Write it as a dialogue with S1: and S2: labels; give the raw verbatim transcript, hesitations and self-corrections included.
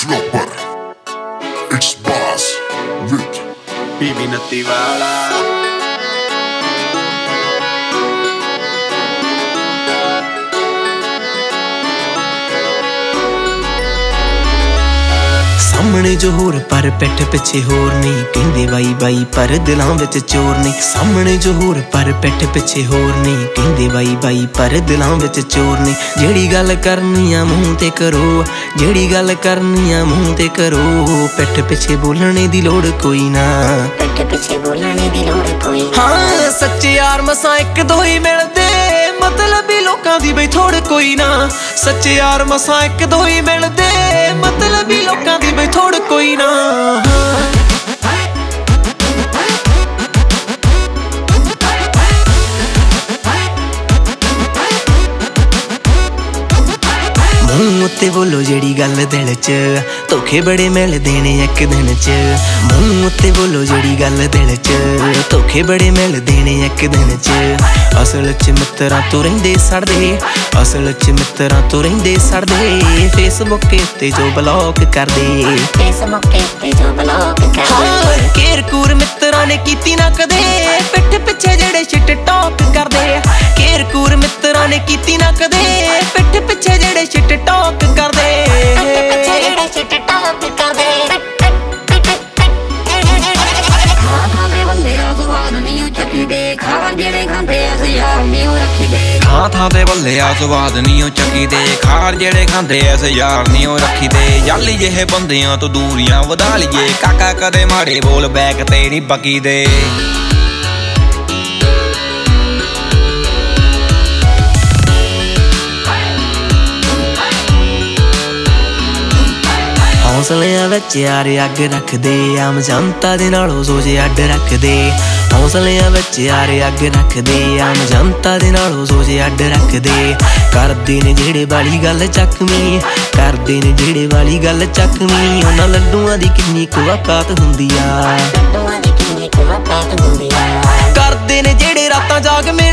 S1: flopper. It's Bass with
S2: Bibi Natiwala.
S3: ਸਾਹਮਣੇ ਜੋ ਹੋਰ ਪਰ ਪਿੱਠ ਪਿੱਛੇ ਹੋਰ ਨਹੀਂ ਕਹਿੰਦੇ ਬਾਈ ਬਾਈ ਪਰ ਦਿਲਾਂ ਵਿੱਚ ਚੋਰ ਨਹੀਂ ਸਾਹਮਣੇ ਜੋ ਹੋਰ ਪਰ ਪਿੱਠ ਪਿੱਛੇ ਹੋਰ ਨਹੀਂ ਕਹਿੰਦੇ ਬਾਈ ਬਾਈ ਪਰ ਦਿਲਾਂ ਵਿੱਚ ਚੋਰ ਨਹੀਂ ਜਿਹੜੀ ਗੱਲ ਕਰਨੀ ਆ ਮੂੰਹ ਤੇ ਕਰੋ ਜਿਹੜੀ ਗੱਲ ਕਰਨੀ ਆ ਮੂੰਹ ਤੇ ਕਰੋ ਪਿੱਠ ਪਿੱਛੇ ਬੋਲਣੇ ਦੀ ਲੋੜ ਕੋਈ ਨਾ
S4: ਪਿੱਠ ਪਿੱਛੇ ਬੋਲਣੇ ਦੀ ਲੋੜ ਕੋਈ
S3: ਹਾਂ ਸੱਚੇ ਯਾਰ ਮਸਾਂ ਇੱਕ ਦੋ ਹੀ ਮਿਲਦੇ ਮਤਲਬੀ ਲੋਕਾਂ ਦੀ ਬਈ ਥੋੜ ਕੋਈ ਨਾ ਸੱਚੇ ਯਾਰ ਮਸਾਂ ਇੱਕ ਦੋ ਹੀ ਮਿਲਦੇ ਮਤਲਬੀ ਲੋਕਾਂ ਦੀ ਬਈ ਥੋੜ ਕੋਈ ਨਾ ਮੂੰਹ ਉੱਤੇ ਬੋਲੋ ਜਿਹੜੀ ਗੱਲ ਦਿਲ 'ਚ ਧੋਖੇ ਬੜੇ ਮਿਲਦੇ ਨੇ ਇੱਕ ਦਿਨ 'ਚ ਮੂੰਹ ਉੱਤੇ ਬੋਲੋ ਜਿਹੜੀ ਗੱਲ ਦਿਲ 'ਚ ਧੋਖੇ ਬੜੇ ਮਿਲਦੇ ਨੇ ਇੱਕ ਦਿਨ 'ਚ ਅਸਲ 'ਚ ਮਿੱਤਰਾਂ ਤੋਂ ਰਹਿੰਦੇ ਸੜਦੇ ਅਸਲ 'ਚ ਮਿੱਤਰਾਂ ਤੋਂ ਰਹਿੰਦੇ ਸੜਦੇ ਫੇਸਬੁੱਕ ਉੱਤੇ ਜੋ ਬਲੌਕ ਕਰਦੇ
S4: ਫੇਸਬੁੱਕ ਉੱਤੇ ਜੋ ਬਲੌਕ ਕਰਦੇ
S3: ਕੇਰ ਕੂਰ ਮਿੱਤਰਾਂ ਨੇ ਕੀਤੀ ਨਾ ਕਦੇ ਪਿੱਠ ਪਿੱਛੇ ਜਿਹੜੇ ਸ਼ਿਟ ਟਾਕ ਕਰਦੇ ਕੇਰ ਕੂਰ ਮਿੱਤਰਾਂ ਨੇ ਕੀਤੀ ਨਾ ਕਦੇ ਪਿੱਠ ਪਿੱਛੇ ਜਿਹੜੇ ਸ਼ਿਟ ਟਾਕ ਕਰਦੇ
S4: ਪਿੱਛੇ ਜਿਹੜੇ ਸ਼ਿਟ ਟਾਕ ਕਰਦੇ
S2: ਥਾਂ ਥਾਂ ਤੇ ਬੱਲੇ ਆ ਸਵਾਦ ਨੀ ਉਹ ਚੱਕੀ ਦੇ ਖਾਰ ਜਿਹੜੇ ਖਾਂਦੇ ਐਸ ਯਾਰ ਨੀ ਉਹ ਰੱਖੀ ਦੇ ਜਾਲੀ ਜਿਹੇ ਬੰਦਿਆਂ ਤੋਂ ਦੂਰੀਆਂ ਵਧਾ ਲਈਏ ਕਾਕਾ ਕਦੇ ਮਾੜੇ ਬੋਲ ਬੈਕ ਤੇ ਨੀ ਬਕੀ ਦੇ
S3: ਹੌਸਲਿਆਂ ਵਿੱਚ ਯਾਰ ਅੱਗ ਰੱਖਦੇ ਆਮ ਜਨਤਾ ਦੇ ਨਾਲੋਂ ਸੋਚ ਅੱਡ ਰੱਖਦੇ ਹੌਸਲਿਆਂ ਵਿੱਚ ਯਾਰ ਅੱਗ ਰੱਖਦੇ ਆਮ ਜਨਤਾ ਦੇ ਨਾਲੋਂ ਸੋਚ ਅੱਡ ਰੱਖਦੇ ਕਰਦੇ ਨੇ ਜਿਹੜੇ ਵਾਲੀ ਗੱਲ ਚੱਕਵੀਂ ਕਰਦੇ ਨੇ ਜਿਹੜੇ ਵਾਲੀ ਗੱਲ ਚੱਕਵੀਂ ਉਹਨਾਂ ਲੱਡੂਆਂ ਦੀ ਕਿੰਨੀ ਕੁ ਔਕਾਤ ਹੁੰਦੀ ਆ
S4: ਲੱਡੂਆਂ ਦੀ ਕਿੰਨੀ ਕੁ ਔਕਾਤ ਹੁੰਦੀ ਆ
S3: ਕਰਦੇ ਨੇ ਜਿਹੜੇ ਰਾਤਾਂ ਜਾਗ